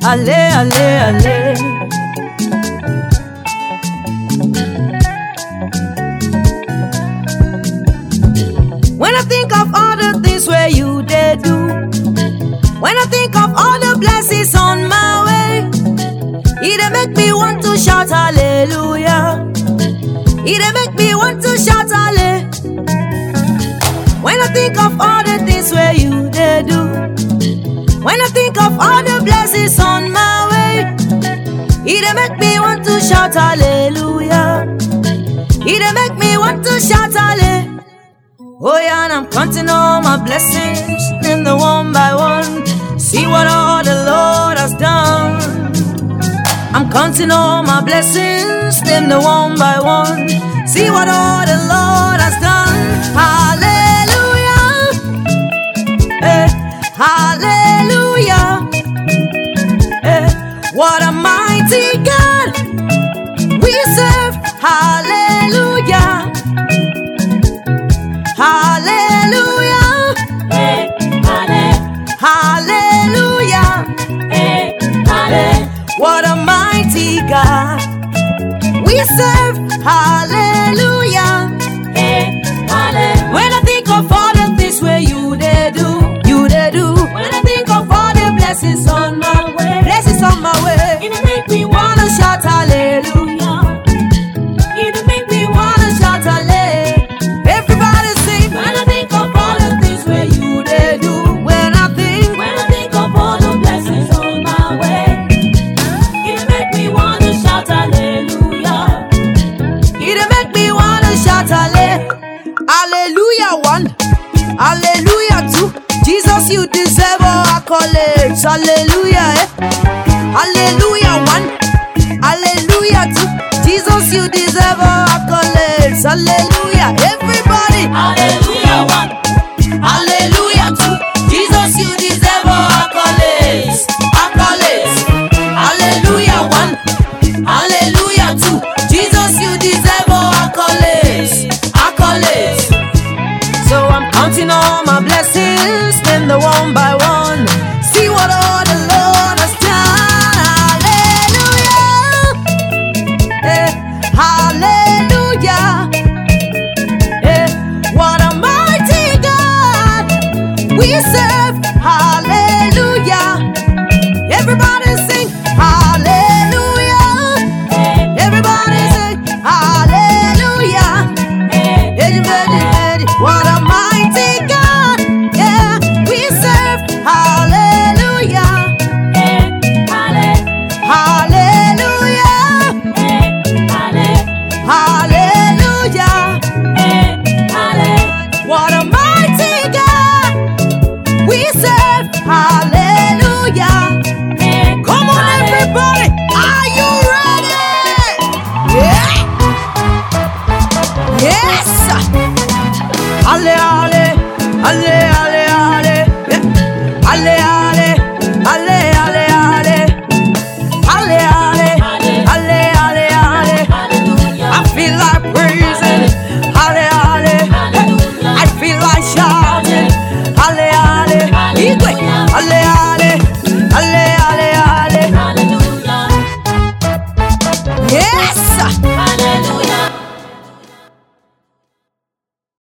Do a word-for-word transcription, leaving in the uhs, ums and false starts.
Ale, ale, ale. When I think of all the things where you did do, when I think of all the blessings on my way, it make me want to shout hallelujah. It make me want to shout hallelujah. When I think of all the things where you did do, when I think of all the blessings on my way, it make me want to shout hallelujah. It make me want to shout hallelujah. Oh yeah, and I'm counting all my blessings, in the one by one. See what all the Lord has done. I'm counting all my blessings, in the one by one. See what all the Lord has done. Hallelujah, eh, hallelujah, eh, what a mighty God we serve. Hallelujah. Hallelujah, Hey, halle- hallelujah, hey, halle- what a mighty God we serve. Hallelujah. hey, halle- When I think of all the things where you did do, you did do. When I think of all the blessings on my way, blessings on my way, It make me wanna shout hallelujah. It make me wanna shout hallelujah. Everybody sing. When I think of all the things where you They do. When I think, When I think of all the blessings on my way, it make me wanna shout hallelujah. it make me wanna shout hallelujah. Hallelujah one, hallelujah two. Jesus, you deserve all accolades. Hallelujah, eh? Hallelujah one, hallelujah two. Jesus, you deserve all accolades. Hallelujah, everybody. Hallelujah one, Hallelujah two. Jesus, you deserve all accolades. Accolades. Hallelujah one. Hallelujah two. Jesus, you deserve all accolades. Accolades. So I'm counting all my blessings, then the one by one. See what all the Lord has done. Hallelujah. Eh, hallelujah. Eh, what a mighty God we serve.